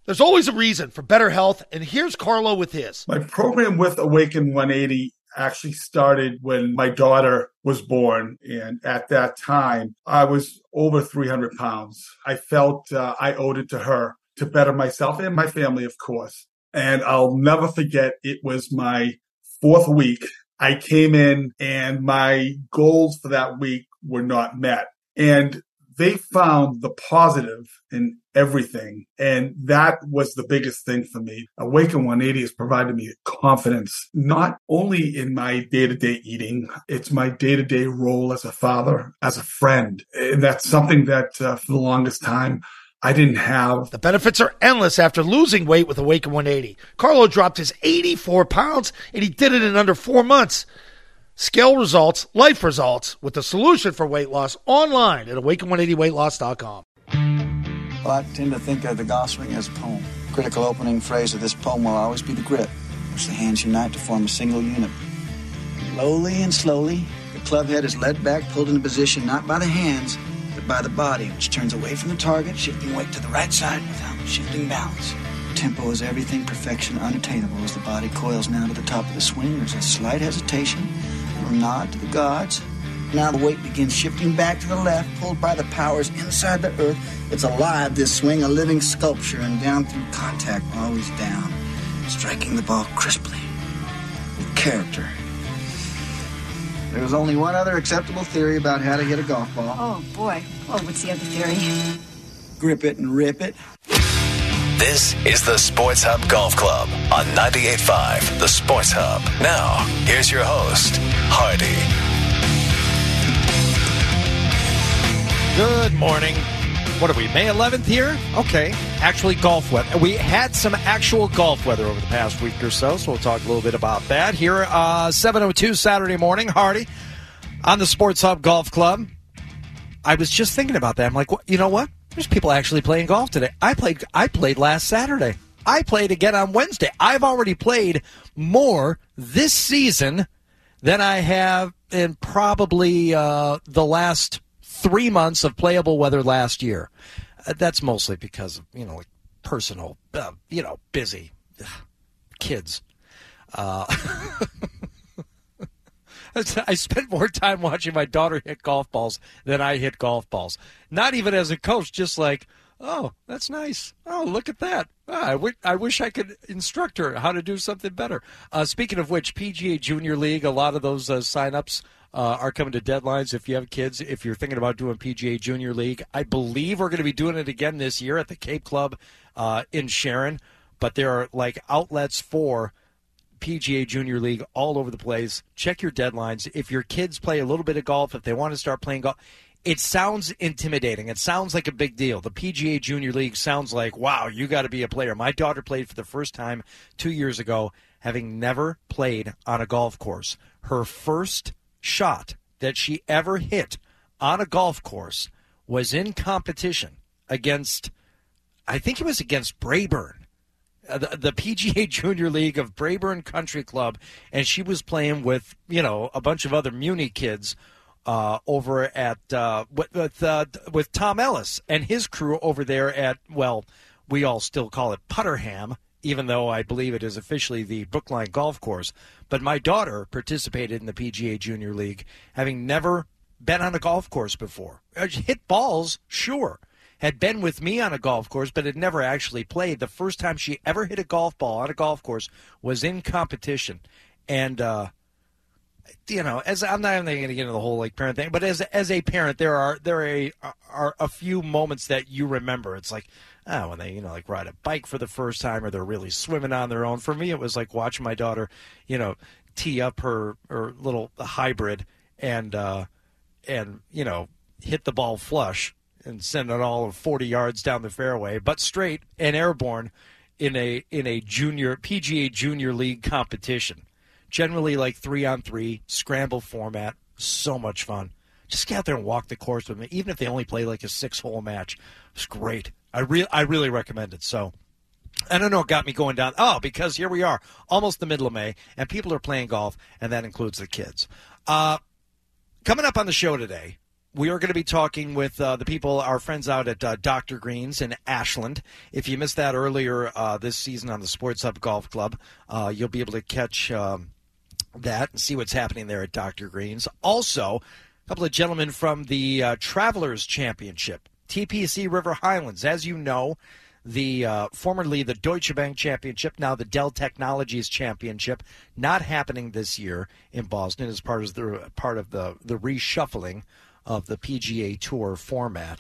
There's always a reason for better health, and here's Carlo with his. My program with Awaken 180 actually started when my daughter was born. And at that time, I was over 300 pounds. I felt I owed it to her to better myself and my family, of course. And I'll never forget, it was my 4th week. I came in and my goals for that week were not met. And they found the positive in everything. And that was the biggest thing for me. Awaken 180 has provided me confidence, not only in my day-to-day eating, it's my day-to-day role as a father, as a friend. And that's something that for the longest time, I didn't have. The benefits are endless after losing weight with Awaken 180. Carlo dropped his 84 pounds, and he did it in under 4 months. Scale results, life results, with the solution for weight loss online at awaken180weightloss.com. Well, I tend to think of the golf swing as a poem. The critical opening phrase of this poem will always be the grip, which the hands unite to form a single unit. Slowly and slowly, the club head is led back, pulled into position not by the hands, but by the body, which turns away from the target, shifting weight to the right side without shifting balance. Tempo is everything, perfection unattainable. As the body coils now to the top of the swing, there's a slight hesitation, a little nod to the gods. Now the weight begins shifting back to the left, pulled by the powers inside the earth. It's alive, this swing, a living sculpture, and down through contact, always down, striking the ball crisply, with character. There's only one other acceptable theory about how to hit a golf ball. Oh, boy. Oh, what's the other theory? Grip it and rip it. This is the Sports Hub Golf Club on 98.5 The Sports Hub. Now, here's your host, Hardy. Good morning. What are we, May 11th here? Okay. Actually, golf weather. We had some actual golf weather over the past week or so we'll talk a little bit about that. Here, 7:02 Saturday morning, Hardy, on the Sports Hub Golf Club. I was just thinking about that. I'm like, you know what? There's people actually playing golf today. I played last Saturday. I played again on Wednesday. I've already played more this season than I have in probably the last 3 months of playable weather last year. That's mostly because of, like personal, busy kids. I spent more time watching my daughter hit golf balls than I hit golf balls. Not even as a coach, just like, oh, that's nice. Oh, look at that. I wish I could instruct her how to do something better. Speaking of which, PGA Junior League, a lot of those sign-ups are coming to deadlines. If you have kids, if you're thinking about doing PGA Junior League, I believe we're going to be doing it again this year at the Cape Club in Sharon. But there are like outlets for PGA Junior League all over the place. Check your deadlines. If your kids play a little bit of golf, if they want to start playing golf, it sounds intimidating. It sounds like a big deal. The PGA Junior League sounds like, wow, you got to be a player. My daughter played for the first time 2 years ago, having never played on a golf course. Her first shot that she ever hit on a golf course was in competition against, I think it was against Brayburn, the PGA Junior League of Brayburn Country Club, and she was playing with, a bunch of other Muni kids over at with Tom Ellis and his crew over there at, well, we all still call it Putterham, even though I believe it is officially the Brookline Golf Course. But my daughter participated in the PGA Junior League, having never been on a golf course before. Hit balls, sure. Had been with me on a golf course, but had never actually played. The first time she ever hit a golf ball on a golf course was in competition. And, as I'm not even going to get into the whole parent thing, but as a parent, there are a few moments that you remember. It's like, when they, ride a bike for the first time, or they're really swimming on their own. For me, it was like watching my daughter, tee up her little hybrid and hit the ball flush and send it all 40 yards down the fairway, but straight and airborne in a PGA Junior League competition. Generally like 3-on-3, scramble format, so much fun. Just get out there and walk the course with me, even if they only play like a 6-hole match. It's great. I really recommend it. So I don't know what got me going down. Oh, because here we are, almost the middle of May, and people are playing golf, and that includes the kids. Coming up on the show today, we are going to be talking with the people, our friends out at Dr. Green's in Ashland. If you missed that earlier this season on the Sports Hub Golf Club, you'll be able to catch that and see what's happening there at Dr. Green's. Also, a couple of gentlemen from the Travelers Championship, TPC River Highlands. As you know, formerly the Deutsche Bank Championship, now the Dell Technologies Championship, not happening this year in Boston as part of the reshuffling of the PGA Tour format.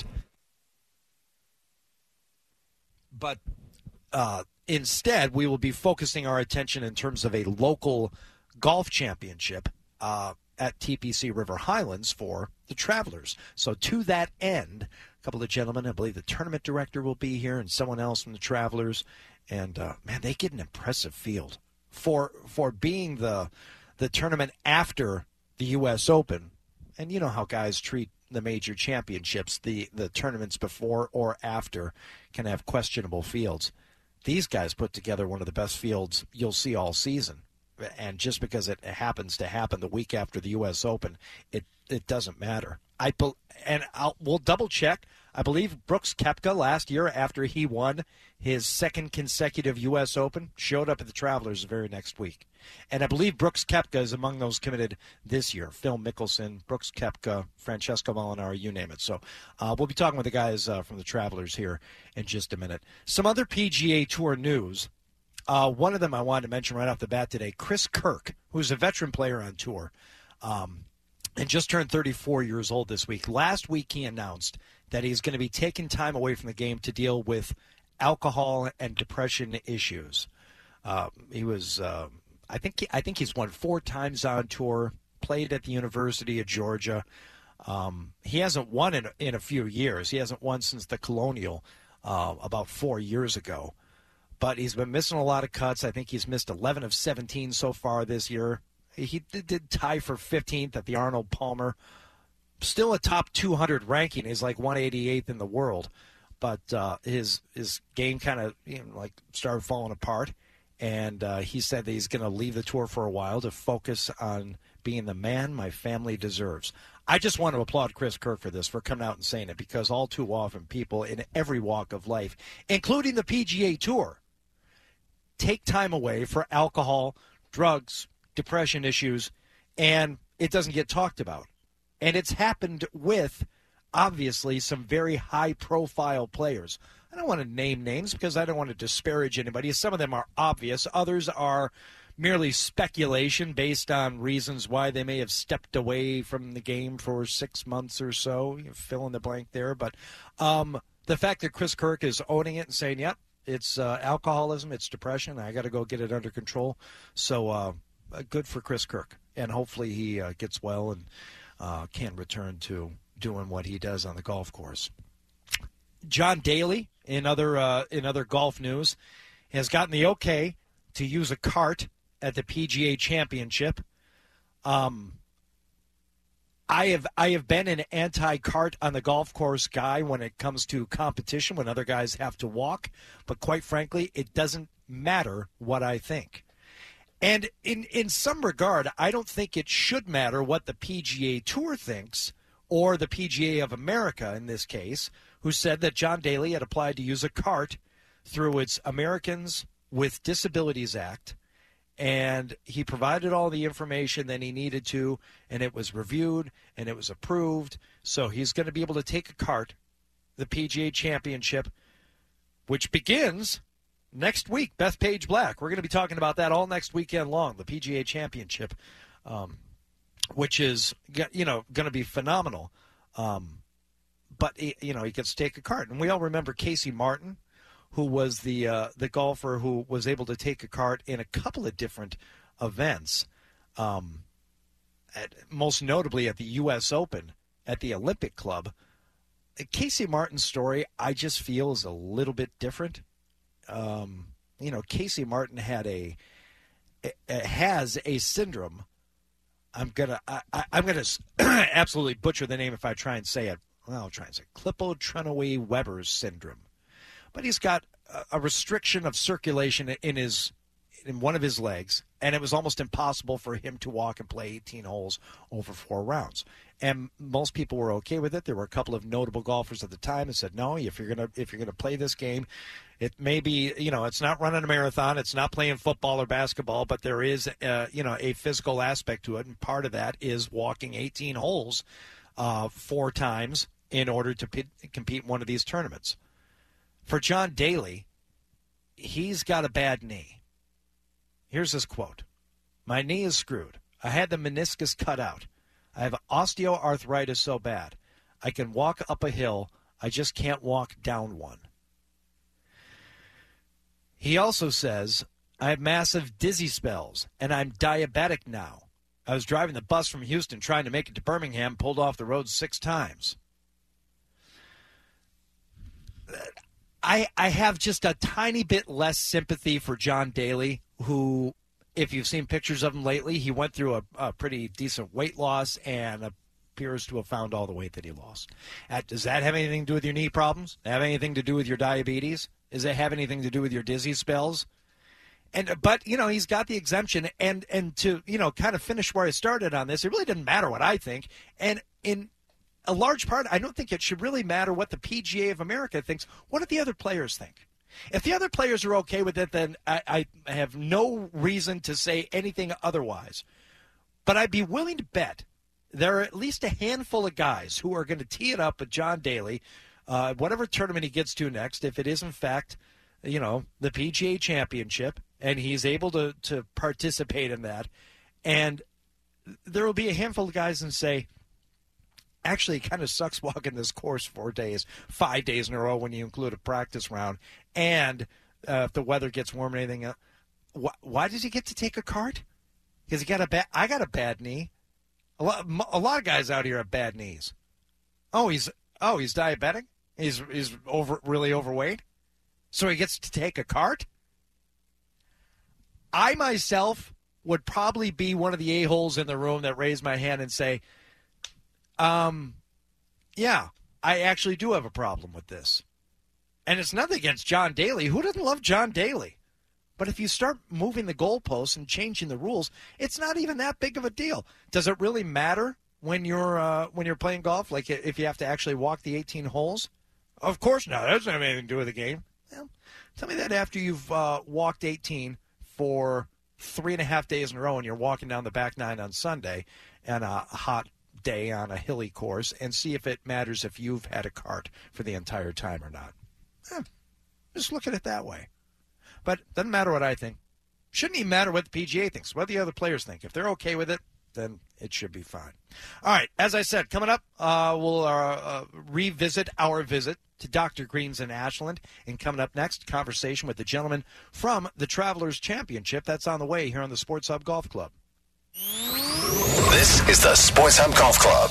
But instead, we will be focusing our attention in terms of a local golf championship at TPC River Highlands for the Travelers. So to that end, a couple of gentlemen, I believe the tournament director will be here and someone else from the Travelers. And, man, they get an impressive field. For being the tournament after the U.S. Open, and you know how guys treat the major championships, the tournaments before or after can have questionable fields. These guys put together one of the best fields you'll see all season. And just because it happens to happen the week after the U.S. Open, it doesn't matter. We'll double check. I believe Brooks Koepka last year, after he won his second consecutive U.S. Open, showed up at the Travelers the very next week. And I believe Brooks Koepka is among those committed this year. Phil Mickelson, Brooks Koepka, Francesco Molinari, you name it. So we'll be talking with the guys from the Travelers here in just a minute. Some other PGA Tour news. One of them I wanted to mention right off the bat today, Chris Kirk, who's a veteran player on tour, and just turned 34 years old this week. Last week he announced that he's going to be taking time away from the game to deal with alcohol and depression issues. He was, I think he's won 4 times on tour, played at the University of Georgia. He hasn't won in a few years. He hasn't won since the Colonial about 4 years ago. But he's been missing a lot of cuts. I think he's missed 11 of 17 so far this year. He did tie for 15th at the Arnold Palmer. Still a top 200 ranking. He's like 188th in the world. But his game kind of started falling apart. And he said that he's going to leave the tour for a while to focus on being the man my family deserves. I just want to applaud Chris Kirk for this, for coming out and saying it, because all too often people in every walk of life, including the PGA Tour, take time away for alcohol, drugs, depression issues, and it doesn't get talked about. And it's happened with, obviously, some very high-profile players. I don't want to name names because I don't want to disparage anybody. Some of them are obvious. Others are merely speculation based on reasons why they may have stepped away from the game for 6 months or so. You fill in the blank there. But the fact that Chris Kirk is owning it and saying, yep, it's alcoholism, it's depression, I got to go get it under control. So good for Chris Kirk. And hopefully he gets well and can return to doing what he does on the golf course. John Daly, in other golf news, has gotten the okay to use a cart at the PGA Championship. I have been an anti-cart on the golf course guy when it comes to competition, when other guys have to walk. But quite frankly, it doesn't matter what I think. And in some regard, I don't think it should matter what the PGA Tour thinks, or the PGA of America in this case, who said that John Daly had applied to use a cart through its Americans with Disabilities Act, and he provided all the information that he needed to, and it was reviewed, and it was approved. So he's going to be able to take a cart, the PGA Championship, which begins next week. Bethpage Black. We're going to be talking about that all next weekend long, the PGA Championship, which is, going to be phenomenal. But, he gets to take a cart. And we all remember Casey Martin, who was the golfer who was able to take a cart in a couple of different events, most notably at the U.S. Open at the Olympic Club. Casey Martin's story, I just feel, is a little bit different. Casey Martin has a syndrome. I'm gonna absolutely butcher the name if I try and say it. Well, I'll try and say Klippel-Trenaunay-Weber's syndrome. But he's got a restriction of circulation in his in one of his legs, and it was almost impossible for him to walk and play 18 holes over 4 rounds. And most people were okay with it. There were a couple of notable golfers at the time that said, no, if you're gonna play this game, it may be, it's not running a marathon, it's not playing football or basketball, but there is a physical aspect to it, and part of that is walking 18 holes 4 times in order to compete in one of these tournaments. For John Daly, he's got a bad knee. Here's his quote. "My knee is screwed. I had the meniscus cut out. I have osteoarthritis so bad. I can walk up a hill. I just can't walk down one." He also says, "I have massive dizzy spells, and I'm diabetic now. I was driving the bus from Houston trying to make it to Birmingham, pulled off the road 6 times." I have just a tiny bit less sympathy for John Daly, who, if you've seen pictures of him lately, he went through a pretty decent weight loss and appears to have found all the weight that he lost. Does that have anything to do with your knee problems? Have anything to do with your diabetes? Does it have anything to do with your dizzy spells? But he's got the exemption, and to kind of finish where I started on this, it really didn't matter what I think, and in a large part, I don't think it should really matter what the PGA of America thinks. What do the other players think? If the other players are okay with it, then I have no reason to say anything otherwise. But I'd be willing to bet there are at least a handful of guys who are going to tee it up with John Daly, whatever tournament he gets to next, if it is in fact, the PGA Championship, and he's able to participate in that. And there will be a handful of guys and say, actually, it kind of sucks walking this course 4 days, 5 days in a row when you include a practice round. And if the weather gets warm and anything else, why does he get to take a cart? Because I got a bad knee. A lot of guys out here have bad knees. He's diabetic. He's really overweight. So he gets to take a cart. I myself would probably be one of the a-holes in the room that raised my hand and say, yeah, I actually do have a problem with this. And it's nothing against John Daly. Who doesn't love John Daly? But if you start moving the goalposts and changing the rules, it's not even that big of a deal. Does it really matter when you're playing golf? Like if you have to actually walk the 18 holes? Of course not. That doesn't have anything to do with the game. Well, tell me that after you've walked 18 for 3.5 days in a row and you're walking down the back 9 on Sunday and a hot day on a hilly course, and see if it matters if you've had a cart for the entire time or not. Just look at it that way. But it doesn't matter what I think. Shouldn't even matter what the PGA thinks, what the other players think. If they're okay with it, then it should be fine. All right, as I said, coming up, we'll revisit our visit to Dr. Green's in Ashland. And coming up next, conversation with the gentleman from the Travelers Championship. That's on the way here on the Sports Hub Golf Club. This is the Sports Hub Golf Club.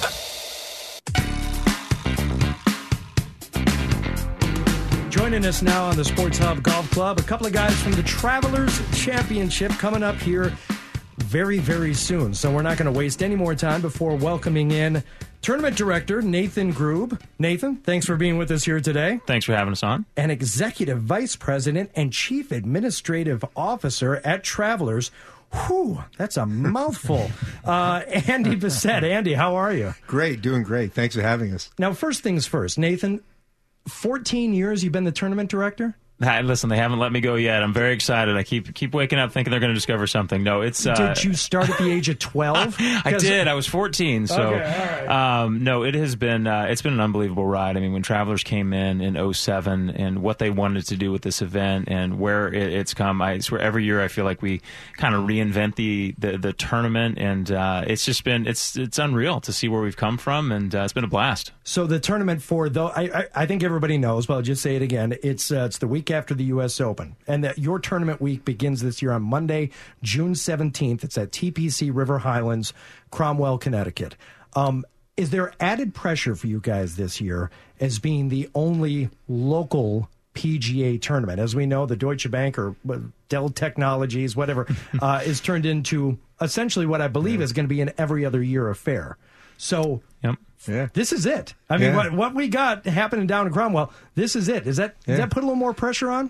Joining us now on the Sports Hub Golf Club, a couple of guys from the Travelers Championship coming up here very, very soon. So we're not going to waste any more time before welcoming in Tournament Director Nathan Grube. Nathan, thanks for being with us here today. Thanks for having us on. And Executive Vice President and Chief Administrative Officer at Travelers. Whew, that's a mouthful. Andy Bessette. Andy, how are you? Great, doing great. Thanks for having us. Now, first things first, Nathan, 14 years you've been the tournament director? Listen, they haven't let me go yet. I'm very excited. I keep waking up thinking they're going to discover something. No, it's. Did you start at the age of 12? I did. I was 14. So, okay, all right. No, it has been. It's been an unbelievable ride. I mean, when Travelers came in 2007 and what they wanted to do with this event and where it's come, I swear every year I feel like we kind of reinvent the tournament, and it's just been it's unreal to see where we've come from, and it's been a blast. So the tournament I think everybody knows, but I'll just say it again. It's the week after the U.S. Open, and that your tournament week begins this year on Monday, June 17th. It's at TPC River Highlands, Cromwell, Connecticut. Is there added pressure for you guys this year as being the only local PGA tournament? As we know, the Deutsche Bank or Dell Technologies, whatever, is turned into essentially what I believe is going to be an every other year affair. So this is it. I mean, what we got happening down in Cromwell, this is it. Does that put a little more pressure on?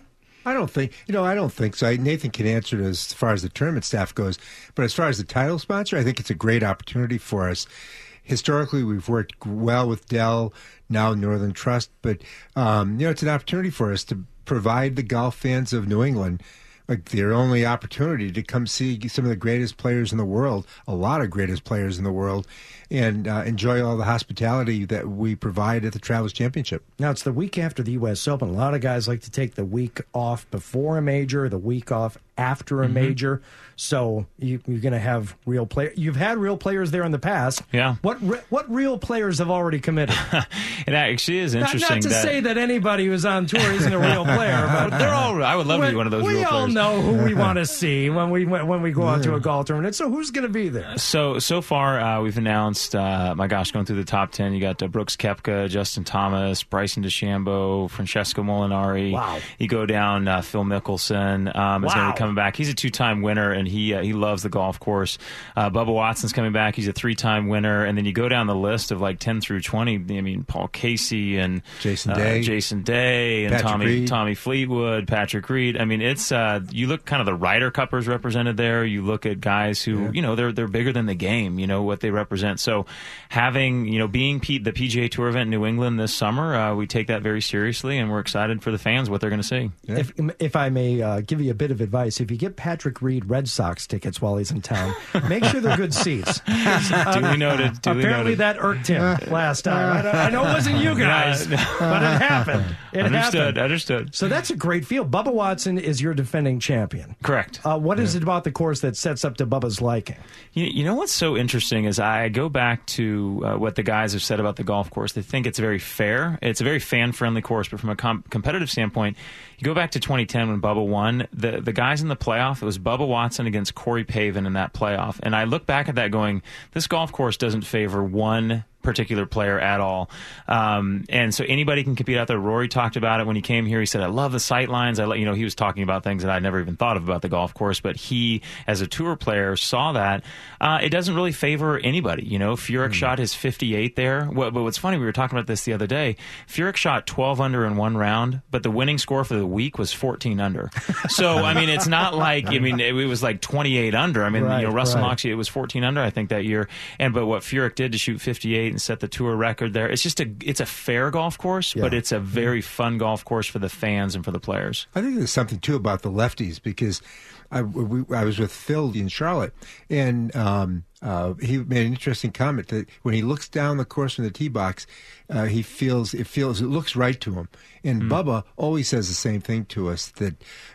I don't think so. Nathan can answer it as far as the tournament staff goes, but as far as the title sponsor, I think it's a great opportunity for us. Historically, we've worked well with Dell, now Northern Trust, but it's an opportunity for us to provide the golf fans of New England like their only opportunity to come see some of the greatest players in the world, a lot of greatest players in the world, and enjoy all the hospitality that we provide at the Travelers Championship. Now, it's the week after the U.S. Open. A lot of guys like to take the week off before a major, the week off after a major. So you're going to have real players. You've had real players there in the past. Yeah. What real players have already committed? It actually is interesting. Not to say that anybody who's on tour isn't a real player, but they're all. I would love to be one of those real players. We all know who we want to see when we go out to a golf tournament. So who's going to be there? So far, we've announced. Going through the top 10, you got Brooks Koepka, Justin Thomas, Bryson DeChambeau, Francesco Molinari. Wow. You go down, Phil Mickelson is going to be coming back. He's a 2-time winner, and he loves the golf course. Bubba Watson's coming back. He's a 3-time winner. And then you go down the list of like 10 through 20. I mean, Paul Casey and Jason Day, and Tommy Fleetwood, Patrick Reed. I mean, it's you look kind of the Ryder Cuppers represented there. You look at guys who they're bigger than the game. You know what they represent. So having being the PGA Tour event in New England this summer, we take that very seriously, and we're excited for the fans what they're going to see. Yeah. If I may give you a bit of advice, if you get Patrick Reed Red Sox tickets while he's in town, make sure they're good seats. Duly noted. Apparently that irked him last time. I know it wasn't you guys, but it happened. Understood. So that's a great field. Bubba Watson is your defending champion. Correct. What is it about the course that sets up to Bubba's liking? You know what's so interesting is I go back to what the guys have said about the golf course. They think it's very fair. It's a very fan-friendly course, but from a competitive standpoint, you go back to 2010 when Bubba won. The guys in the playoff, it was Bubba Watson against Corey Pavin in that playoff. And I look back at that going, this golf course doesn't favor one particular player at all. And so anybody can compete out there. Rory talked about it when he came here. He said, I love the sight lines. He was talking about things that I'd never even thought of about the golf course, but he, as a tour player, saw that. It doesn't really favor anybody. Furyk shot his 58 there. But what's funny, we were talking about this the other day. Furyk shot 12 under in one round, but the winning score for the week was 14 under. So, it's not like, it was like 28 under. Russell Moxey, it was 14 under, I think, that year. But what Furyk did to shoot 58 and set the tour record there, it's a fair golf course, but it's a very fun golf course for the fans and for the players. I think there's something too about the lefties, because I was with Phil in Charlotte, and he made an interesting comment that when he looks down the course from the tee box, it looks right to him. And Bubba always says the same thing to us, that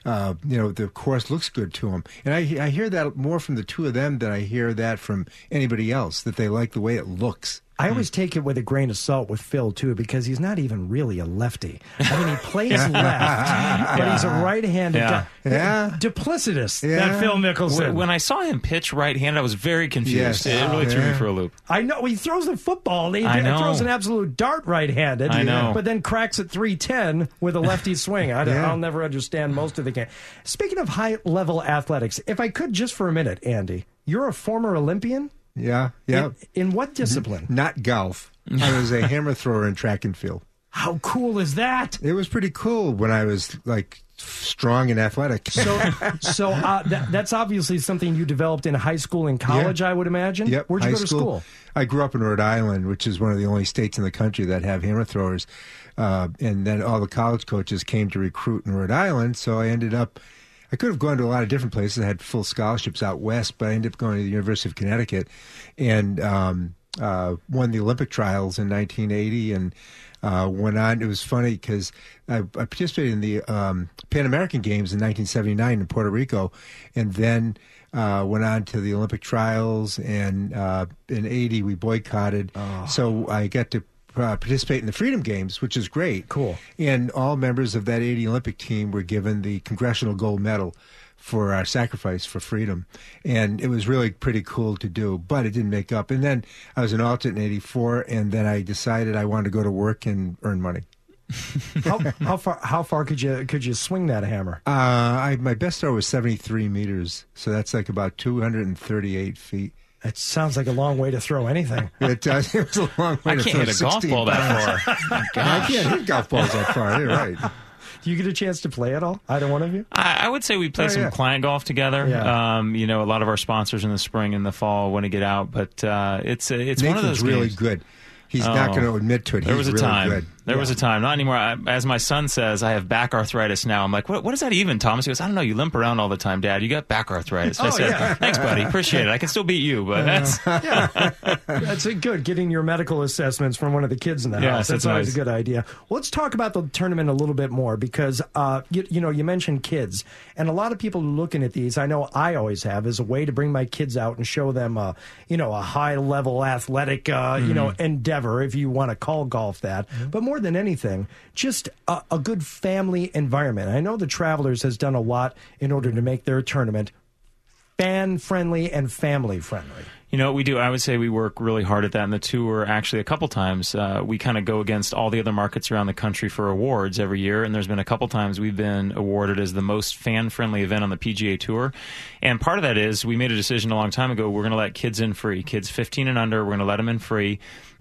the course looks good to him. And I hear that more from the two of them than I hear that from anybody else, that they like the way it looks. I always take it with a grain of salt with Phil, too, because he's not even really a lefty. He plays left, but he's a right-handed guy. Duplicitous, that Phil Mickelson. When I saw him pitch right-handed, I was very confused. Yes. It really threw me for a loop. I know. He throws the football. He throws an absolute dart right-handed. I know. But then cracks at 310 with a lefty swing. I'll never understand most of the game. Speaking of high-level athletics, if I could just for a minute, Andy, you're a former Olympian? Yeah. In what discipline? Not golf. I was a hammer thrower in track and field. How cool is that? It was pretty cool when I was strong and athletic. So that's obviously something you developed in high school and college, I would imagine. Yep. Where'd you go to school? I grew up in Rhode Island, which is one of the only states in the country that have hammer throwers. And then all the college coaches came to recruit in Rhode Island, so I could have gone to a lot of different places. I had full scholarships out west, but I ended up going to the University of Connecticut and won the Olympic trials in 1980 and went on. It was funny because I participated in the Pan American Games in 1979 in Puerto Rico, and then went on to the Olympic trials, and in 80 we boycotted. So I got to participate in the Freedom Games, which is great. Cool. And all members of that 80 Olympic team were given the Congressional Gold Medal for our sacrifice for freedom. And it was really pretty cool to do, but it didn't make up. And then I was an alternate in 84, and then I decided I wanted to go to work and earn money. How far could you swing that hammer? My best throw was 73 meters, so that's like about 238 feet. It sounds like a long way to throw anything. It does. It was a long way to throw. I can't hit a golf ball that far. I can't hit golf balls that far. You're right. Do you get a chance to play at all? Either one of you? I would say we play some client golf together. Yeah. A lot of our sponsors in the spring and the fall want to get out, but it's Nathan's one of those really games. good. He's not going to admit to it. There was a really time. Good. There was a time. Not anymore. As my son says, I have back arthritis now. I'm like, what is that even, Thomas? He goes, I don't know. You limp around all the time, Dad. You got back arthritis. I said, thanks, buddy. Appreciate it. I can still beat you, but that's... That's good, getting your medical assessments from one of the kids in the house. That's always nice. a good idea. Let's talk about the tournament a little bit more because, you mentioned kids. And a lot of people are looking at these, I know I always have, as a way to bring my kids out and show them, a high-level athletic, endeavor, if you want to call golf that. But more than anything, just a good family environment. I know the Travelers has done a lot in order to make their tournament fan-friendly and family-friendly. You know what we do? I would say we work really hard at that. And the tour, actually, a couple times, we kind of go against all the other markets around the country for awards every year. And there's been a couple times we've been awarded as the most fan-friendly event on the PGA Tour. And part of that is we made a decision a long time ago. We're going to let kids in free. Kids 15 and under, we're going to let them in free.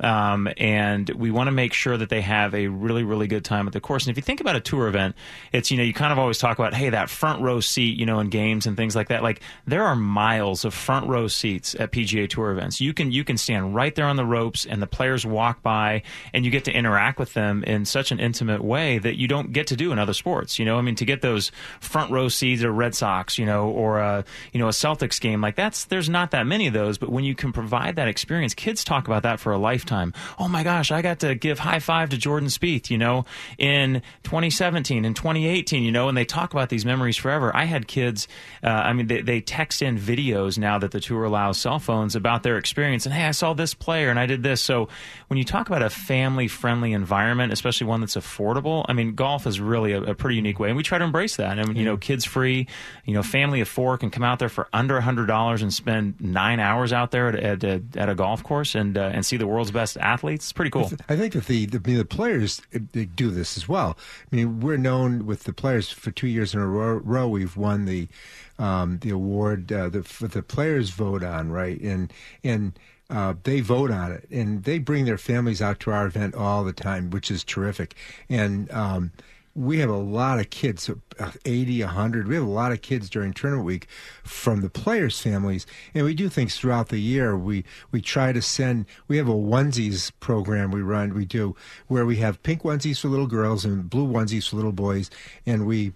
And we want to make sure that they have a really, really good time at the course. And if you think about a tour event, it's, you kind of always talk about, hey, that front row seat, in games and things like that. Like, there are miles of front row seats at PGA Tour events. You can stand right there on the ropes, and the players walk by, and you get to interact with them in such an intimate way that you don't get to do in other sports. To get those front row seats at a Red Sox, or a Celtics game, like there's not that many of those. But when you can provide that experience, kids talk about that for a lifetime. Oh my gosh, I got to give high five to Jordan Spieth, in 2017 and 2018, and they talk about these memories forever. I had kids, they text in videos now that the tour allows cell phones about their experience, and hey, I saw this player and I did this. So when you talk about a family-friendly environment, especially one that's affordable, golf is really a pretty unique way, and we try to embrace that. And kids free, family of four can come out there for under $100 and spend 9 hours out there at a golf course and see the world's best athletes. It's pretty cool. I think that the players they do this as well. We're known with the players for 2 years in a row. We've won the award the players vote on, right? And they vote on it, and they bring their families out to our event all the time, which is terrific. And we have a lot of kids, 80, 100. We have a lot of kids during tournament week from the players' families, and we do things throughout the year. We try to send. We have a onesies program we run. We do where we have pink onesies for little girls and blue onesies for little boys, and we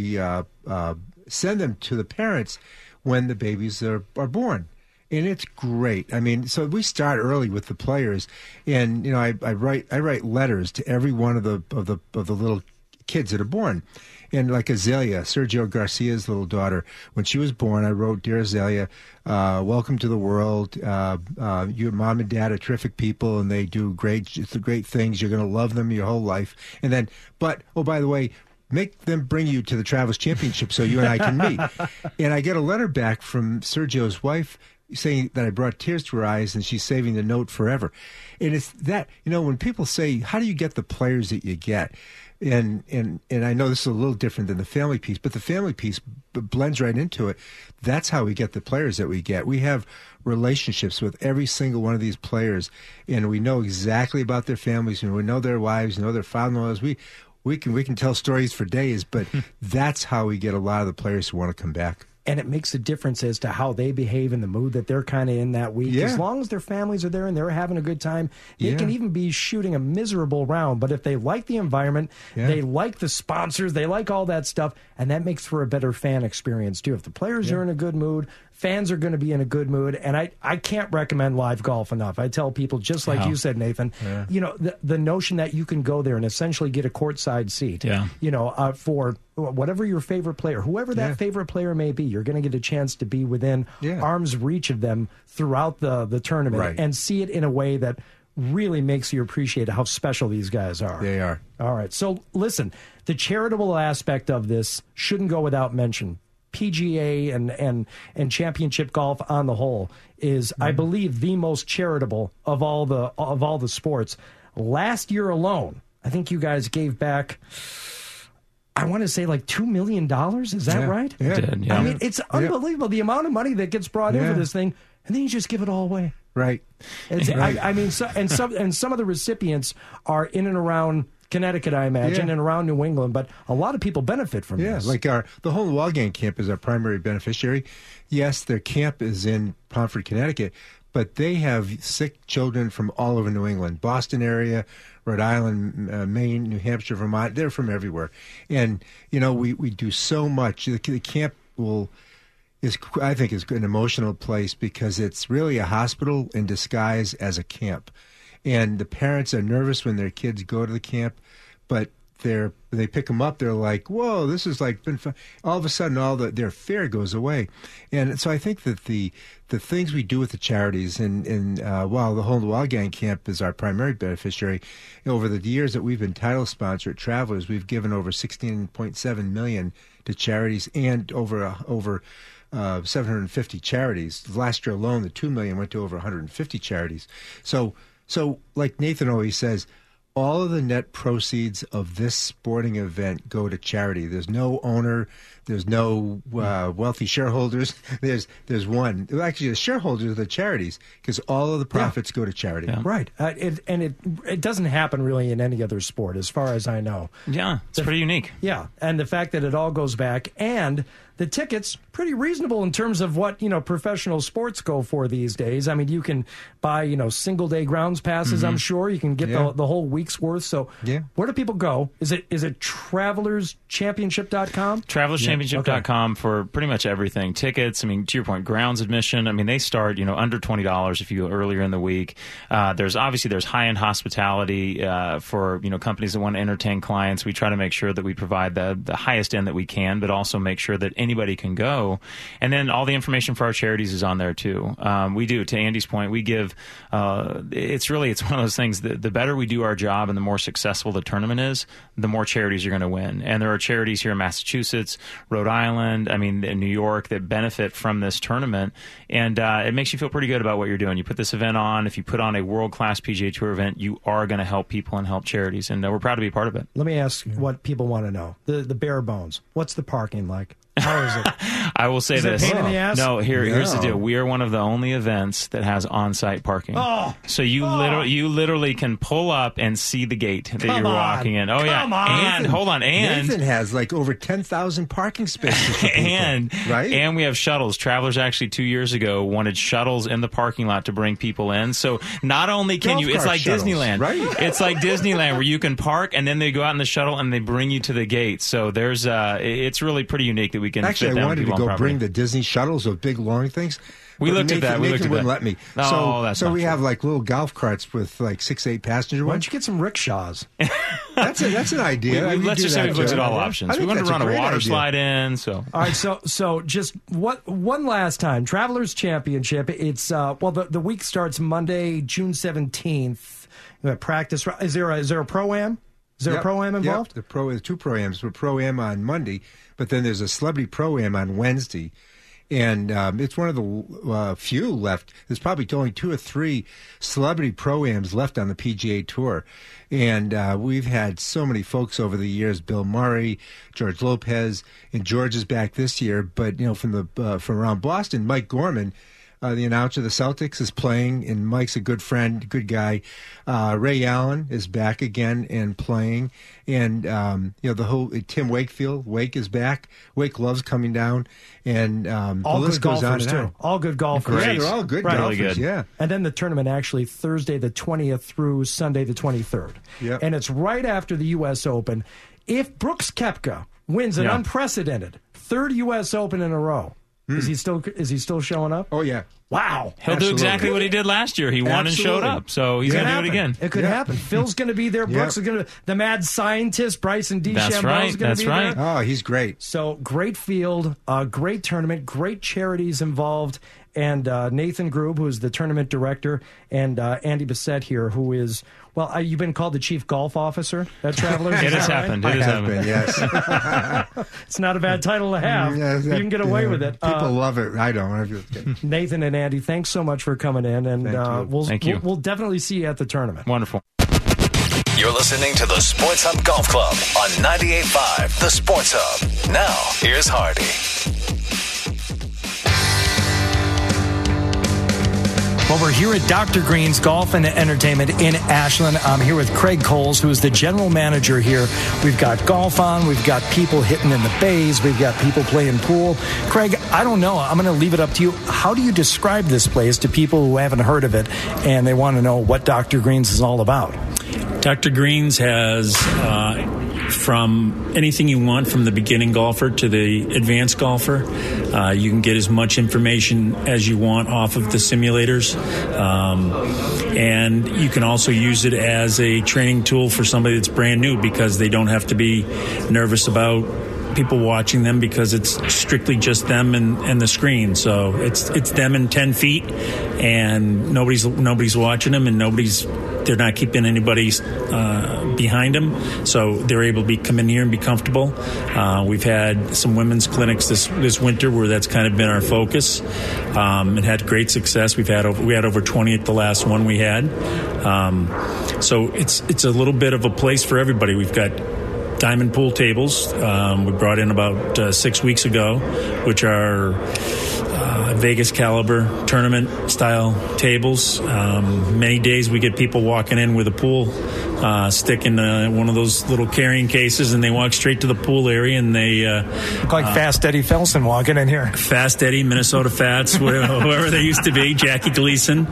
send them to the parents when the babies are born. And it's great. So we start early with the players, and I write letters to every one of the little kids that are born. And like Azalea, Sergio Garcia's little daughter, when she was born, I wrote, "Dear Azalea, welcome to the world. Your mom and dad are terrific people, and they do great things. You're going to love them your whole life. And then, but, oh, by the way, make them bring you to the Travelers Championship so you and I can meet." And I get a letter back from Sergio's wife saying that I brought tears to her eyes, and she's saving the note forever. And it's that, when people say, how do you get the players that you get? And I know this is a little different than the family piece, but the family piece blends right into it. That's how we get the players that we get. We have relationships with every single one of these players, and we know exactly about their families, and we know their wives, know their father-in-laws. We can tell stories for days, but that's how we get a lot of the players who want to come back. And it makes a difference as to how they behave in the mood that they're kind of in that week. Yeah. As long as their families are there and they're having a good time, they can even be shooting a miserable round. But if they like the environment, they like the sponsors, they like all that stuff, and that makes for a better fan experience, too. If the players are in a good mood, fans are going to be in a good mood. And I can't recommend live golf enough. I tell people, just like you said, Nathan, the notion that you can go there and essentially get a courtside seat, for whatever your favorite player, whoever that favorite player may be, you're going to get a chance to be within arm's reach of them throughout the tournament and see it in a way that really makes you appreciate how special these guys are. They are. All right. So listen, the charitable aspect of this shouldn't go without mention. PGA and championship golf on the whole is, I believe, the most charitable of all the sports. Last year alone, I think you guys gave back, I want to say like $2 million. Is that right? Yeah. Did, yeah. It's unbelievable the amount of money that gets brought in for this thing, and then you just give it all away. Right. Some of the recipients are in and around Connecticut, I imagine, and around New England, but a lot of people benefit from this. Yeah, like the Hole in the Wall Gang camp is our primary beneficiary. Yes, their camp is in Pomfret, Connecticut, but they have sick children from all over New England, Boston area, Rhode Island, Maine, New Hampshire, Vermont. They're from everywhere. And, we do so much. The camp I think is an emotional place because it's really a hospital in disguise as a camp. And the parents are nervous when their kids go to the camp, but they pick them up. They're like, "Whoa, this has been fun." All of a sudden, their fear goes away. And so I think that the things we do with the charities, and while the Hole in the Wall Gang camp is our primary beneficiary, over the years that we've been title sponsor at Travelers, we've given over $16.7 million to charities and over 750 charities. Last year alone, the $2 million went to over 150 charities. So like Nathan always says, all of the net proceeds of this sporting event go to charity. There's no owner. There's no wealthy shareholders. There's one. Actually, the shareholders are the charities because all of the profits go to charity. Yeah. Right. It doesn't happen really in any other sport, as far as I know. Yeah, it's pretty unique. Yeah, and the fact that it all goes back, and the tickets pretty reasonable in terms of what professional sports go for these days. I mean, you can buy single day grounds passes. I'm sure you can get the whole week's worth. So where do people go? Is it TravelersChampionship.com? TravelersChampionship.com for pretty much everything. Tickets. I mean, to your point, grounds admission. I mean, they start under $20 if you go earlier in the week. There's high end hospitality for companies that want to entertain clients. We try to make sure that we provide the highest end that we can, but also make sure that anybody can go. And then all the information for our charities is on there too. We do, to Andy's point, we give, it's one of those things that the better we do our job and the more successful the tournament is, the more charities you're going to win. And there are charities here in Massachusetts, Rhode Island, in New York that benefit from this tournament. And it makes you feel pretty good about what you're doing. You put this event on. If you put on a world-class PGA Tour event, you are going to help people and help charities. And we're proud to be part of it. Let me ask what people want to know. The bare bones. What's the parking like? How is it? I will say this. Is it a pain in the ass? No, here's the deal. We are one of the only events that has on-site parking. So you literally can pull up and see the gate that you're walking in. Oh, yeah. And hold on. And Nathan has over 10,000 parking spaces for people, right? And we have shuttles. Travelers actually 2 years ago wanted shuttles in the parking lot to bring people in. So not only can it's like shuttles, Disneyland. Right? It's like Disneyland where you can park and then they go out in the shuttle and they bring you to the gate. So there's it's really pretty unique that we can actually, fit I wanted to go property. bring the Disney shuttles, those big long things. We looked at that. Nathan wouldn't let me. So we true. have little golf carts with 6-8 passenger ones. Why don't you get some rickshaws? That's an idea. Let's just say we looked at all options. We wanted to run a water slide in. So all right. So just one last time. Travelers Championship. It's the week starts Monday, June 17th. Practice. Is there a pro-am? Is there a pro-am involved? Yep. The two pro-ams. We're pro-am on Monday, but then there's a celebrity pro-am on Wednesday. And it's one of the few left. There's probably only 2 or 3 celebrity pro-ams left on the PGA Tour. And we've had so many folks over the years, Bill Murray, George Lopez, and George is back this year. But, from around Boston, Mike Gorman, the announcer of the Celtics, is playing, and Mike's a good friend, good guy. Ray Allen is back again and playing, and the whole Tim Wakefield, Wake is back. Wake loves coming down, and all the list good goes golfers on and too. All good golfers. Yeah, they're all good golfers. Really good. Yeah, and then the tournament actually Thursday the 20th through Sunday the 23rd. Yeah, and it's right after the U.S. Open. If Brooks Koepka wins an unprecedented 3rd U.S. Open in a row. Is he still showing up? Oh, yeah. Wow. He'll do exactly what he did last year. He won and showed up. So he's going to do it again. It could happen. Phil's going to be there. Brooks is going to the mad scientist, Bryson DeChambeau is going to be there. Oh, he's great. So great field, great tournament, great charities involved. And Nathan Grube, who is the tournament director, and Andy Bissett here, who is, you've been called the chief golf officer at Travelers. It has happened. It has happened. Yes. It's not a bad title to have. You can get away with it. People love it. I don't. Nathan and Andy, thanks so much for coming in, and we'll definitely see you at the tournament. Wonderful. You're listening to the Sports Hub Golf Club on 98.5 The Sports Hub. Now, here's Hardy. Well, we're here at Dr. Green's Golf and Entertainment in Ashland. I'm here with Craig Coles, who is the general manager here. We've got golf on. We've got people hitting in the bays. We've got people playing pool. Craig, I don't know. I'm going to leave it up to you. How do you describe this place to people who haven't heard of it and they want to know what Dr. Green's is all about? Dr. Green's has from anything you want, from the beginning golfer to the advanced golfer. You can get as much information as you want off of the simulators. And you can also use it as a training tool for somebody that's brand new, because they don't have to be nervous about people watching them, because it's strictly just them and the screen. So it's them in 10 feet, and nobody's watching them, and they're not keeping anybody behind them, so they're able to come in here and be comfortable. We've had some women's clinics this winter where that's kind of been our focus, and had great success. We had over 20 at the last one we had. So it's a little bit of a place for everybody. We've got diamond pool tables we brought in about 6 weeks ago, which are Vegas caliber tournament style tables. Many days we get people walking in with a pool stick in one of those little carrying cases, and they walk straight to the pool area, and they look like Fast Eddie Felson walking in here. Fast Eddie, Minnesota Fats, whoever they used to be, Jackie Gleason.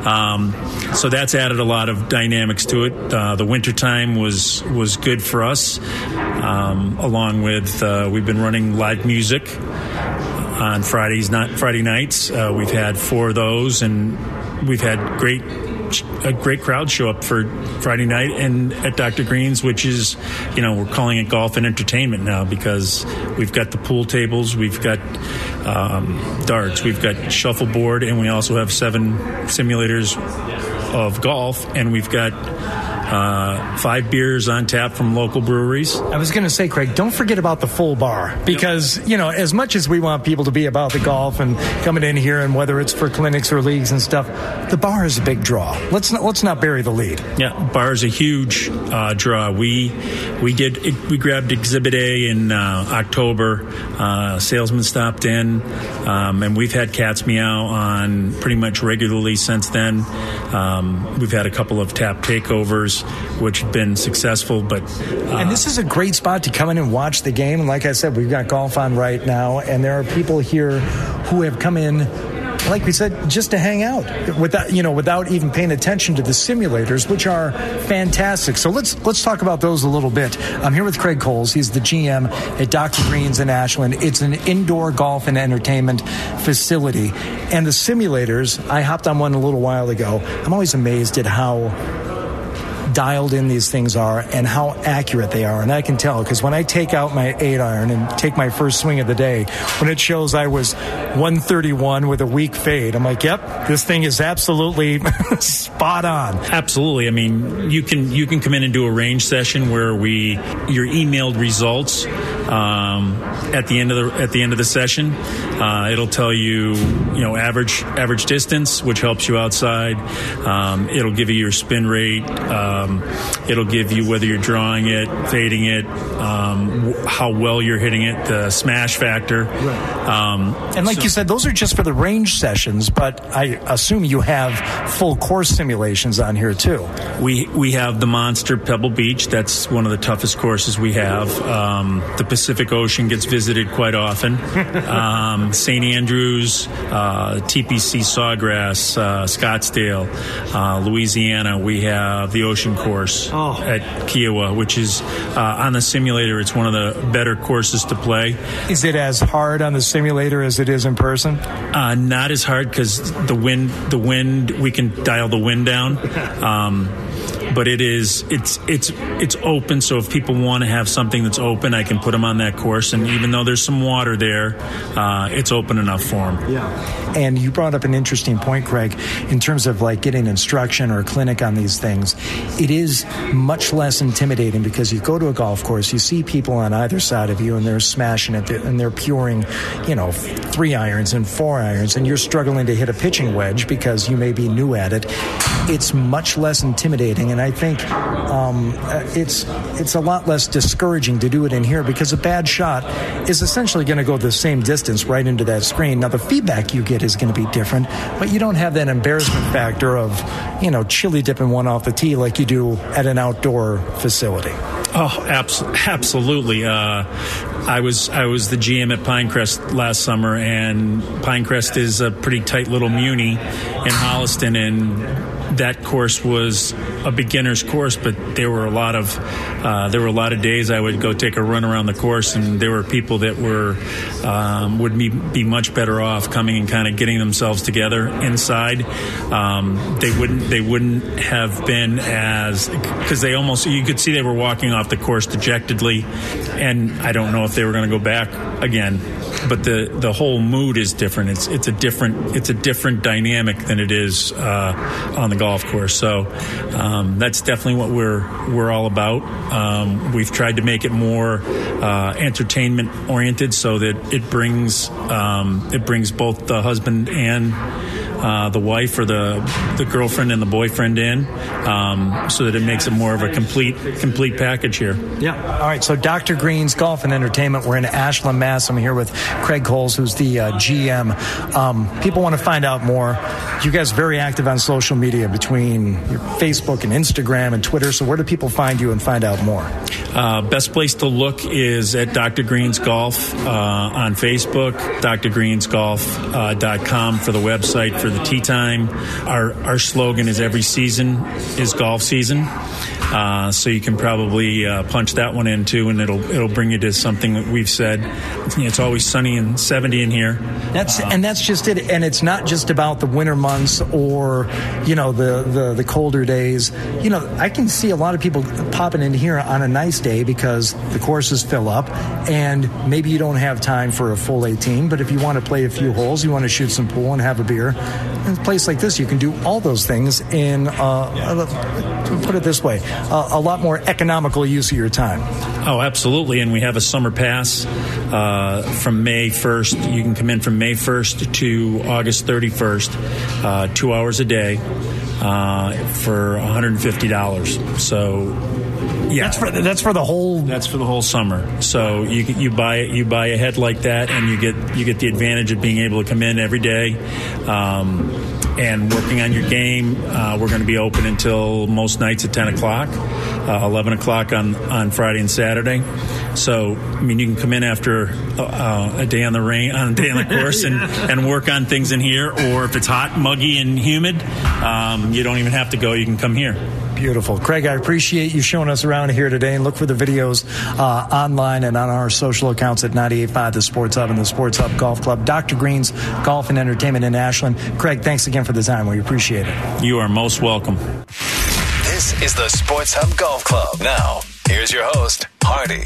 So that's added a lot of dynamics to it. The wintertime was good for us, along with we've been running live music on Friday nights. We've had 4 of those, and we've had a great crowd show up for Friday night and at Dr. Green's, which is, we're calling it golf and entertainment now, because we've got the pool tables, we've got darts, we've got shuffleboard, and we also have 7 simulators of golf, and we've got 5 beers on tap from local breweries. I was going to say, Craig, don't forget about the full bar, because, as much as we want people to be about the golf and coming in here, and whether it's for clinics or leagues and stuff, the bar is a big draw. Let's not bury the lead. Yeah, bar is a huge draw. We grabbed Exhibit A in October. Salesman stopped in, and we've had cats meow on pretty much regularly since then. We've had a couple of tap takeovers, which have been successful, but and this is a great spot to come in and watch the game. And like I said, we've got golf on right now, and there are people here who have come in, like we said, just to hang out without even paying attention to the simulators, which are fantastic. So let's talk about those a little bit. I'm here with Craig Coles. He's the GM at Dr. Green's in Ashland. It's an indoor golf and entertainment facility. And the simulators, I hopped on one a little while ago. I'm always amazed at how dialed in these things are and how accurate they are. And I can tell, because when I take out my 8-iron and take my first swing of the day, when it shows I was 131 with a weak fade, I'm like, yep, this thing is absolutely spot on. Absolutely. I mean, you can come in and do a range session where your emailed results at the end of the session. It'll tell you average distance, which helps you outside. It'll give you your spin rate. It'll give you whether you're drawing it, fading it, how well you're hitting it, the smash factor. Right. And like you said, those are just for the range sessions, but I assume you have full course simulations on here too. We have the Monster Pebble Beach. That's one of the toughest courses we have. The Pacific Ocean gets visited quite often. St. Andrews, TPC Sawgrass, Scottsdale, Louisiana. We have the Ocean Course at Kiowa, which is on the simulator. It's one of the better courses to play. Is it as hard on the simulator as it is in person? Not as hard, because the wind, we can dial the wind down. But it's open, so if people want to have something that's open, I can put them on that course. And even though there's some water there, it's open enough for them. Yeah. And you brought up an interesting point, Craig, in terms of like getting instruction or a clinic on these things. It is much less intimidating, because you go to a golf course, you see people on either side of you, and they're smashing it, and they're puring, 3-irons and 4-irons, and you're struggling to hit a pitching wedge because you may be new at it. It's much less intimidating, and I think it's a lot less discouraging to do it in here because a bad shot is essentially going to go the same distance right into that screen. Now, the feedback you get is going to be different, but you don't have that embarrassment factor of, chili dipping one off the tee like you do at an outdoor facility. Oh, absolutely. I was the GM at Pinecrest last summer, and Pinecrest is a pretty tight little muni in Holliston, and that course was a beginner's course, but there were a lot of days I would go take a run around the course, and there were people that would be much better off coming and kind of getting themselves together inside. They wouldn't have been as, because you could see they were walking off the course dejectedly, and I don't know if they were going to go back again. But the whole mood is different. It's a different dynamic than it is on the golf course. So that's definitely what we're all about. We've tried to make it more entertainment oriented, so that it brings both the husband and the wife or the girlfriend and the boyfriend in, so that it makes it more of a complete package here. Yeah. All right. So Dr. Green's Golf and Entertainment. We're in Ashland, Mass. I'm here with Craig Coles, who's the GM. People want to find out more. You guys are very active on social media between your Facebook and Instagram and Twitter. So where do people find you and find out more? Best place to look is at Dr. Green's Golf on Facebook, drgreensgolf.com for the website for the tee time. Our slogan is every season is golf season. So you can probably punch that one in too, and it'll bring you to something that we've said. It's always sunny and 70 in here. That's just it. And it's not just about the winter months or the colder days. I can see a lot of people popping in here on a nice day because the courses fill up, and maybe you don't have time for a full 18. But if you want to play a few holes, you want to shoot some pool and have a beer, in a place like this, you can do all those things in. Put it this way. A lot more economical use of your time. Oh, absolutely. And we have a summer pass from May 1st. You can come in from May 1st to August 31st, 2 hours a day for $150. So, yeah, that's for the whole. That's for the whole summer. So you buy a head like that, and you get the advantage of being able to come in every day. And working on your game. We're going to be open until most nights at 10 o'clock, 11 o'clock on Friday and Saturday. So, you can come in after a day on the course and work on things in here. Or if it's hot, muggy, and humid, you don't even have to go. You can come here. Beautiful. Craig, I appreciate you showing us around here today, and look for the videos online and on our social accounts at 98.5 The Sports Hub and the Sports Hub Golf Club. Dr. Green's Golf and Entertainment in Ashland. Craig, thanks again for the time. We appreciate it. You are most welcome. This is the Sports Hub Golf Club. Now, here's your host, Hardy.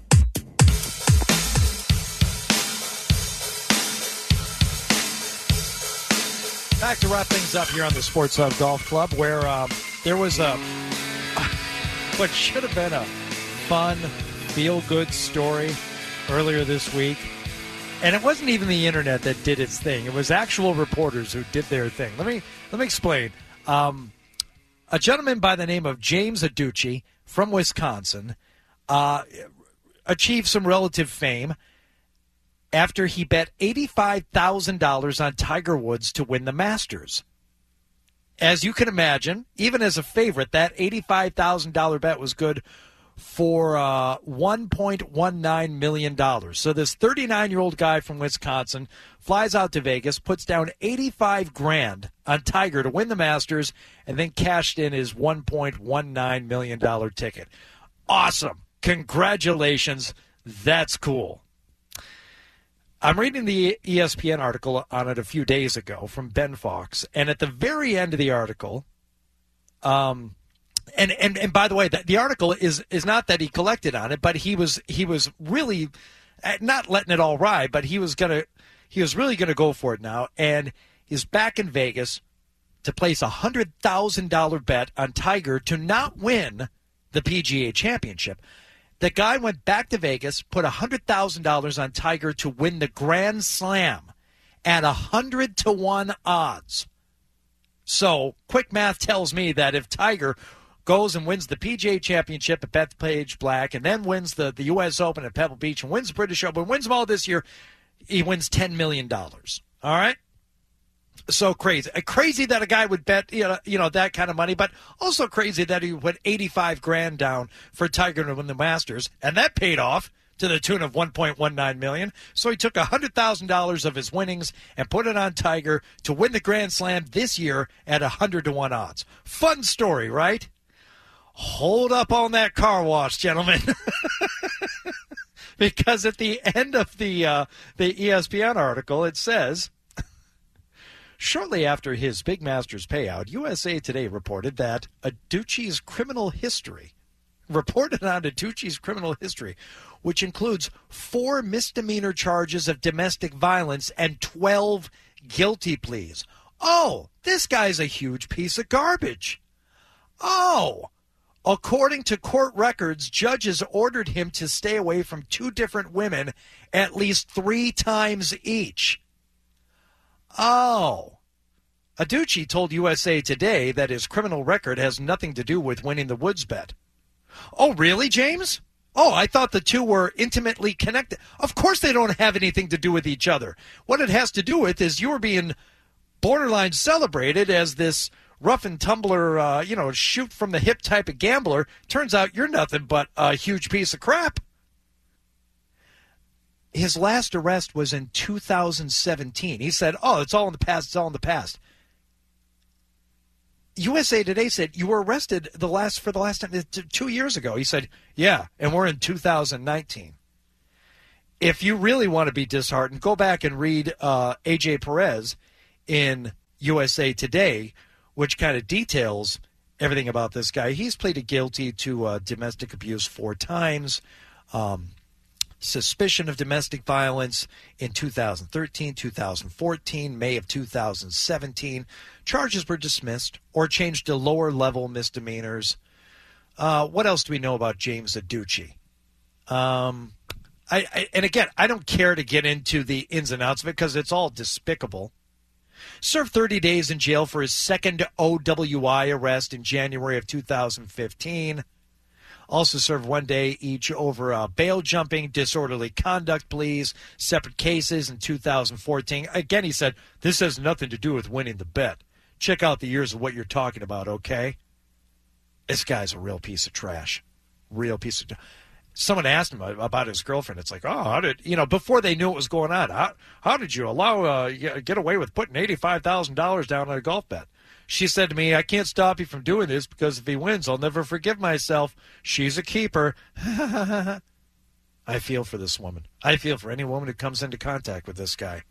Back to wrap things up here on the Sports Hub Golf Club, where there was what should have been a fun, feel-good story earlier this week. And it wasn't even the internet that did its thing. It was actual reporters who did their thing. Let me explain. A gentleman by the name of James Adducci from Wisconsin achieved some relative fame after he bet $85,000 on Tiger Woods to win the Masters. As you can imagine, even as a favorite, that $85,000 bet was good for $1.19 million. So this 39-year-old guy from Wisconsin flies out to Vegas, puts down $85,000 on Tiger to win the Masters, and then cashed in his $1.19 million ticket. Awesome. Congratulations. That's cool. I'm reading the ESPN article on it a few days ago from Ben Fox, and at the very end of the article, and by the way, the article is not that he collected on it, but he was really not letting it all ride, but he was really gonna go for it now, and he's back in Vegas to place a $100,000 bet on Tiger to not win the PGA Championship. The guy went back to Vegas, put $100,000 on Tiger to win the Grand Slam at 100-1 odds. So quick math tells me that if Tiger goes and wins the PGA Championship at Bethpage Black, and then wins the U.S. Open at Pebble Beach, and wins the British Open, wins them all this year, he wins $10 million. All right? So crazy. Crazy that a guy would bet, that kind of money, but also crazy that he put $85,000 down for Tiger to win the Masters, and that paid off to the tune of $1.19 million. So he took $100,000 of his winnings and put it on Tiger to win the Grand Slam this year at 100-1 odds. Fun story, right? Hold up on that car wash, gentlemen. Because at the end of the ESPN article, it says, shortly after his big Masters payout, USA Today reported that Adduci's criminal history, which includes 4 misdemeanor charges of domestic violence and 12 guilty pleas. Oh, this guy's a huge piece of garbage. Oh, according to court records, judges ordered him to stay away from 2 different women at least 3 times each. Oh. Adduci told USA Today that his criminal record has nothing to do with winning the Woods bet. Oh, really, James? Oh, I thought the two were intimately connected. Of course they don't have anything to do with each other. What it has to do with is you were being borderline celebrated as this rough and tumbler, shoot from the hip type of gambler. Turns out you're nothing but a huge piece of crap. His last arrest was in 2017. He said, it's all in the past, it's all in the past. USA Today said, you were arrested for the last time, 2 years ago. He said, yeah, and we're in 2019. If you really want to be disheartened, go back and read AJ Perez in USA Today, which kind of details everything about this guy. He's pleaded guilty to domestic abuse 4 times, suspicion of domestic violence in 2013, 2014, May of 2017. Charges were dismissed or changed to lower-level misdemeanors. What else do we know about James Adduci? And again, I don't care to get into the ins and outs of it because it's all despicable. Served 30 days in jail for his second OWI arrest in January of 2015. Also served 1 day each over bail jumping, disorderly conduct pleas, separate cases in 2014. Again, he said, this has nothing to do with winning the bet. Check out the years of what you're talking about, okay? This guy's a real piece of trash. Real piece of Someone asked him about his girlfriend. It's like, how did, before they knew what was going on, how did you allow, get away with putting $85,000 down on a golf bet? She said to me, I can't stop you from doing this because if he wins, I'll never forgive myself. She's a keeper. I feel for this woman. I feel for any woman who comes into contact with this guy.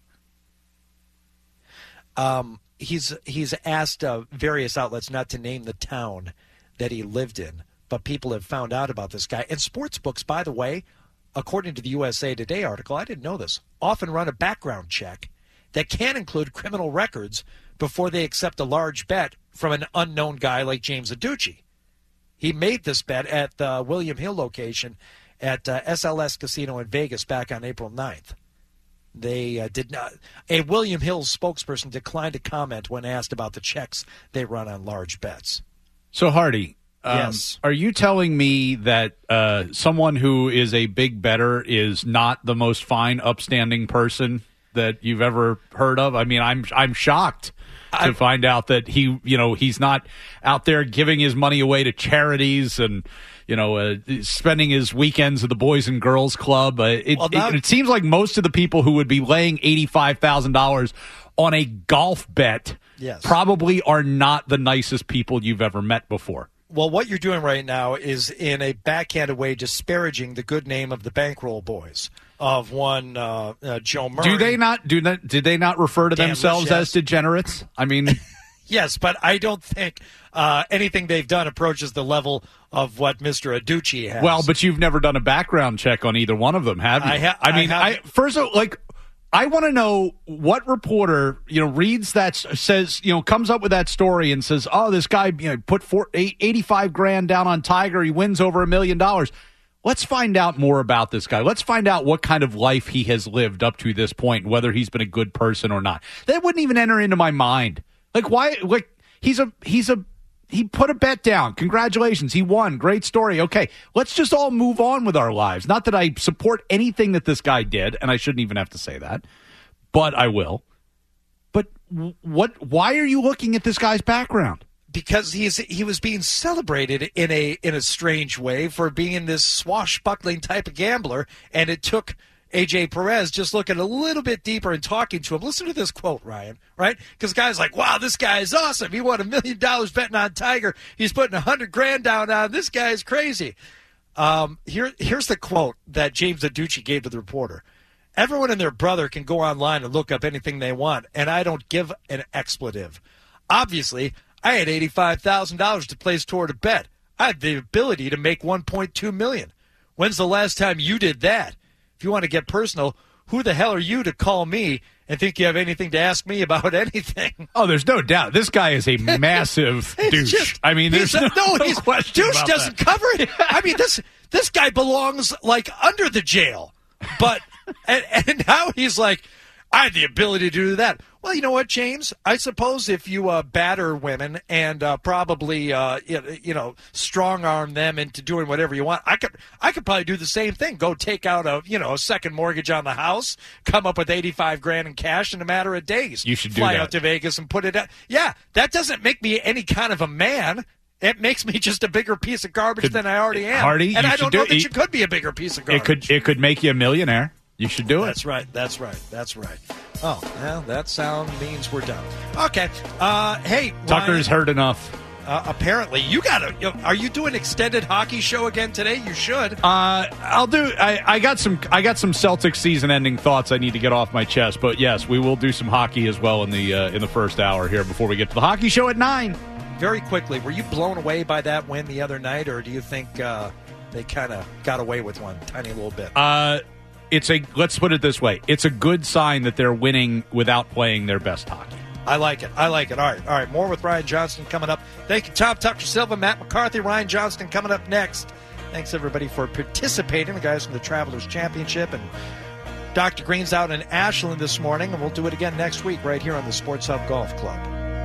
He's asked various outlets not to name the town that he lived in, but people have found out about this guy. And sports books, by the way, according to the USA Today article, I didn't know this, often run a background check that can include criminal records before they accept a large bet from an unknown guy like James Adduci. He made this bet at the William Hill location at SLS Casino in Vegas back on April 9th. They did not. A William Hill spokesperson declined to comment when asked about the checks they run on large bets. So, Hardy, yes. Are you telling me that someone who is a big bettor is not the most fine, upstanding person that you've ever heard of? I mean, I'm shocked to find out that he's not out there giving his money away to charities and spending his weekends at the Boys and Girls Club. It seems like most of the people who would be laying $85,000 on a golf bet probably are not the nicest people you've ever met before. Well, what you're doing right now is in a backhanded way disparaging the good name of the Bankroll Boys. Of one Joe Murray. Did they not refer to themselves as degenerates? I mean, yes, but I don't think anything they've done approaches the level of what Mr. Adduci has. Well, but you've never done a background check on either one of them, have you? First of all, I want to know what reporter, reads that, says, comes up with that story and says, oh, this guy, put $85,000 down on Tiger. He wins over $1 million. Let's find out more about this guy. Let's find out what kind of life he has lived up to this point, whether he's been a good person or not. That wouldn't even enter into my mind. He's a he put a bet down. Congratulations. He won. Great story. Okay, let's just all move on with our lives. Not that I support anything that this guy did, and I shouldn't even have to say that, but I will. But why are you looking at this guy's background? Because he was being celebrated in a strange way for being this swashbuckling type of gambler, and it took AJ Perez just looking a little bit deeper and talking to him. Listen to this quote, Ryan, right? Because guys like, wow, this guy is awesome. He won $1 million betting on Tiger. He's putting $100,000 down on this guy is crazy. Here's the quote that James Adducci gave to the reporter. Everyone and their brother can go online and look up anything they want, and I don't give an expletive. Obviously, I had $85,000 to place toward a bet. I had the ability to make $1.2 million. When's the last time you did that? If you want to get personal, who the hell are you to call me and think you have anything to ask me about anything? Oh, there's no doubt. This guy is a massive douche. I mean, there's no question douche about doesn't that. cover it. I mean, this guy belongs like under the jail. But and now he's like, I had the ability to do that. Well, you know what, James? I suppose if you batter women and probably strong arm them into doing whatever you want, I could probably do the same thing. Go take out a second mortgage on the house, come up with $85,000 in cash in a matter of days. You should do fly that. out to Vegas and put it out. Yeah, that doesn't make me any kind of a man. It makes me just a bigger piece of garbage than I already am. Hardy, and you I should don't do know it. that you could be a bigger piece of garbage. It could make you a millionaire. You should do it. That's right. Oh, well, that sound means we're done. Okay. Hey, Tucker's heard enough. Apparently, are you doing extended hockey show again today? You should. I'll do. I got some Celtics season-ending thoughts I need to get off my chest. But yes, we will do some hockey as well in the first hour here before we get to the hockey show at 9. Very quickly, were you blown away by that win the other night, or do you think they kind of got away with one tiny little bit? Let's put it this way. It's a good sign that they're winning without playing their best hockey. I like it. All right. More with Ryan Johnston coming up. Thank you, Tom Tucker Silva, Matt McCarthy, Ryan Johnston coming up next. Thanks, everybody, for participating. The guys from the Travelers Championship and Dr. Green's out in Ashland this morning, and we'll do it again next week right here on the Sports Hub Golf Club.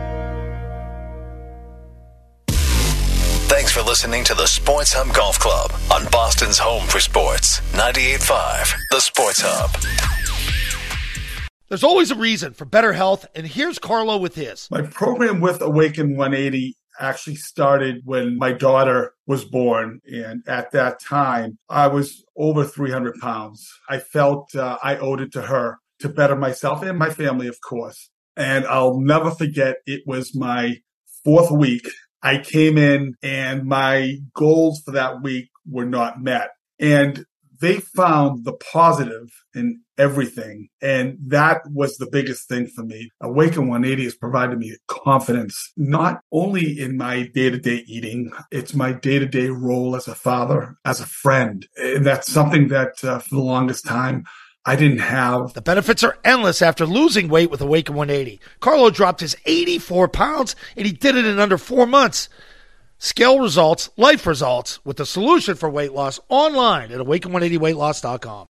Thanks for listening to the Sports Hub Golf Club on Boston's home for sports. 98.5, the Sports Hub. There's always a reason for better health, and here's Carlo with his. My program with Awaken 180 actually started when my daughter was born, and at that time, I was over 300 pounds. I felt I owed it to her to better myself and my family, of course. And I'll never forget, it was my 4th week. I came in and my goals for that week were not met. And they found the positive in everything. And that was the biggest thing for me. Awaken 180 has provided me confidence, not only in my day-to-day eating, it's my day-to-day role as a father, as a friend. And that's something that for the longest time, I didn't have. The benefits are endless after losing weight with Awaken 180. Carlo dropped his 84 pounds, and he did it in under 4 months. Scale results, life results, with the solution for weight loss online at awaken180weightloss.com.